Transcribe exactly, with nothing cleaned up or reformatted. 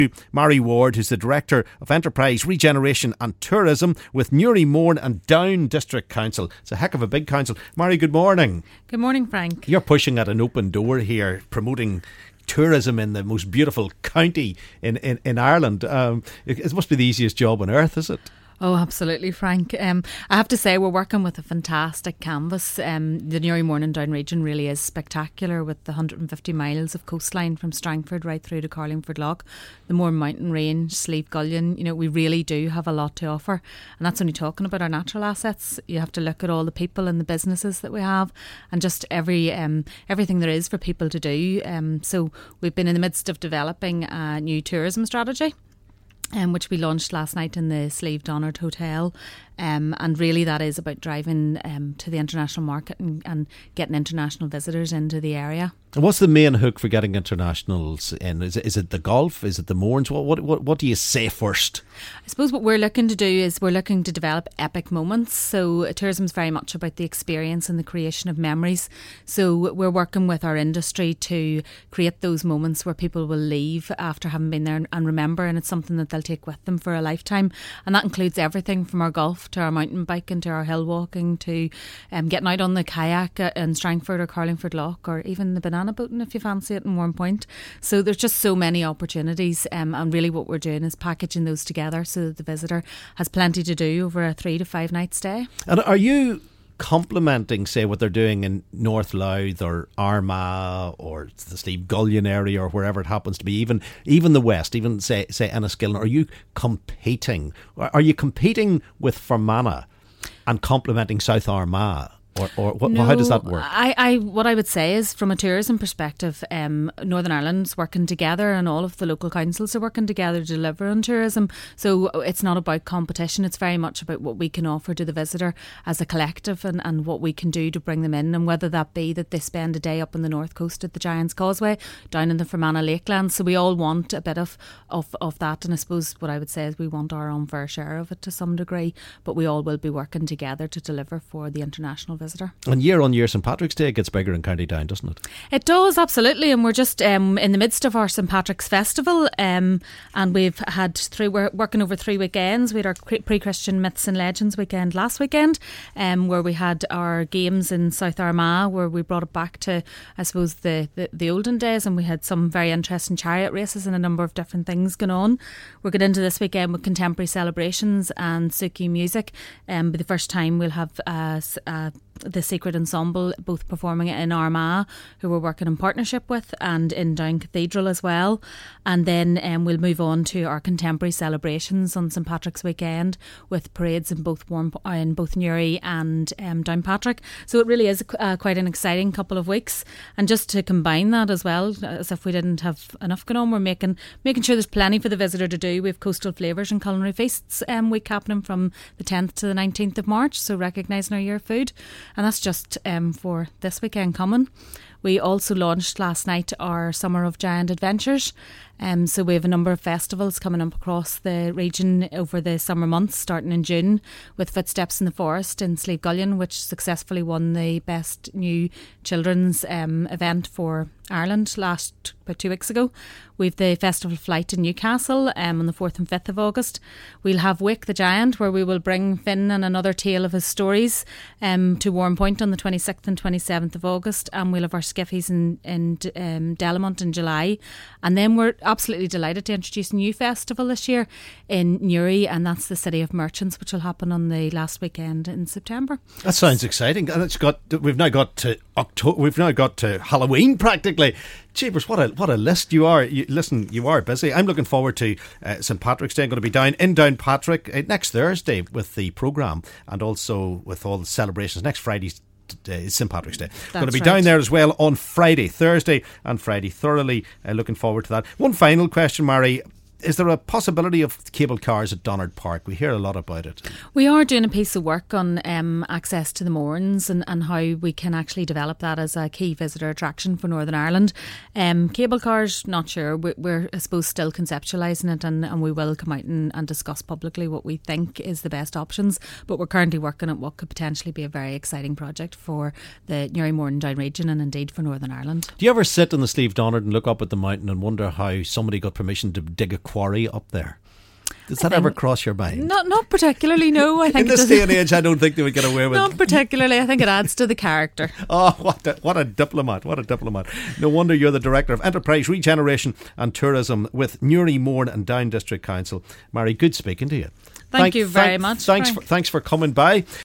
Mary Ward, who's the Director of Enterprise, Regeneration and Tourism with Newry, Mourne and Down District Council. It's a heck of a big council. Mary, good morning. Good morning, Frank. You're pushing at an open door here, promoting tourism in the most beautiful county in, in, in Ireland. Um, it, it must be the easiest job on earth, is it? Oh, absolutely, Frank. Um, I have to say we're working with a fantastic canvas. Um, the Newry, Mourne and Down region really is spectacular, with the one hundred fifty miles of coastline from Strangford right through to Carlingford Lough, the Mourne Mountain Range, Slieve Gullion. You know, we really do have a lot to offer, and that's only talking about our natural assets. You have to look at all the people and the businesses that we have, and just every um, everything there is for people to do. Um, so we've been in the midst of developing a new tourism strategy, Um, which we launched last night in the Slieve Donard Hotel. Um, and really that is about driving um, to the international market and, and getting international visitors into the area. And what's the main hook for getting internationals in? Is it, is it the golf? Is it the Mournes? What, what what what do you say first? I suppose what we're looking to do is we're looking to develop epic moments. So uh, tourism is very much about the experience and the creation of memories. So we're working with our industry to create those moments where people will leave after having been there and, and remember, and it's something that they'll take with them for a lifetime. And that includes everything from our golf to our mountain biking to our hill walking to um, getting out on the kayak in Strangford or Carlingford Lough, or even the banana boating if you fancy it in Warm Point. So there's just so many opportunities, um, and really what we're doing is packaging those together so that the visitor has plenty to do over a three to five night stay. And are you complementing, say, what they're doing in North Louth or Armagh or the Slieve Gullion area or wherever it happens to be, even even the West, even say say Enniskillen? Are you competing? Are you competing with Fermanagh and complementing South Armagh? Or, or what, no, how does that work? I, I, what I would say is, from a tourism perspective, um, Northern Ireland's working together, and all of the local councils are working together to deliver on tourism. So it's not about competition. It's very much about what we can offer to the visitor as a collective, and, and what we can do to bring them in. And whether that be that they spend a day up on the north coast at the Giant's Causeway, down in the Fermanagh Lakelands. So we all want a bit of, of, of that. And I suppose what I would say is we want our own fair share of it to some degree, but we all will be working together to deliver for the international visitor. And year on year, St Patrick's Day gets bigger in County Down, doesn't it? It does, absolutely. And we're just um, in the midst of our St Patrick's Festival, um, and we've had three, we're working over three weekends. We had our pre-Christian Myths and Legends weekend last weekend, um, where we had our games in South Armagh, where we brought it back to, I suppose, the, the, the olden days, and we had some very interesting chariot races and a number of different things going on. We're going into this weekend with contemporary celebrations and Suki music. Um, but the first time we'll have uh, uh, the Sacred Ensemble both performing it in Armagh, who we're working in partnership with, and in Down Cathedral as well. And then um, we'll move on to our contemporary celebrations on St Patrick's weekend with parades in both Warm, in both Newry and um, Downpatrick. So it really is uh, quite an exciting couple of weeks. And just to combine that as well, as if we didn't have enough going on, we're making making sure there's plenty for the visitor to do. We have Coastal Flavours and Culinary Feasts um, week happening from the tenth to the nineteenth of March, so recognising our year of food. And that's just um, for this weekend coming. We also launched last night our Summer of Giant Adventures. Um, so we have a number of festivals coming up across the region over the summer months, starting in June with Footsteps in the Forest in Slieve Gullion, which successfully won the Best New Children's um, event for Ireland last about two weeks ago. We've the Festival Flight in Newcastle um, on the fourth and fifth of August. We'll have Wake the Giant, where we will bring Finn and another tale of his stories um, to Warm Point on the twenty-sixth and twenty-seventh of August. And we'll have our skiffies in, in um, Delamont in July. And then we're absolutely delighted to introduce a new festival this year in Newry, and that's the City of Merchants, which will happen on the last weekend in September. That sounds exciting. And it's got we've now got to October. We've now got to Halloween practically. Jeepers, what a what a list you are. You, listen, you are busy. I'm looking forward to uh, St Patrick's Day. I'm going to be down in Downpatrick uh, next Thursday with the programme, and also with all the celebrations next Friday. Uh, St Patrick's Day. That's going to be right. Down there as well on Friday, Thursday and Friday. Thoroughly uh, looking forward to that. One final question, Mary. Is there a possibility of cable cars at Donard Park? We hear a lot about it. We are doing a piece of work on um, access to the Mournes and, and how we can actually develop that as a key visitor attraction for Northern Ireland. Um, cable cars, not sure. We're, we're, I suppose, still conceptualising it, and, and we will come out and, and discuss publicly what we think is the best options. But we're currently working at what could potentially be a very exciting project for the Newry, Mourne and Down region, and indeed for Northern Ireland. Do you ever sit in the Slieve Donard and look up at the mountain and wonder how somebody got permission to dig a quarry up there? Does that ever cross your mind? Not not particularly, no. I think in this day and age, I don't think they would get away with it. Not particularly. I think it adds to the character. Oh, what a, what a diplomat. What a diplomat. No wonder you're the Director of Enterprise Regeneration and Tourism with Newry, Mourne and Down District Council. Mary, good speaking to you. Thank, Thank you very thank, much. Thanks for, thanks for coming by.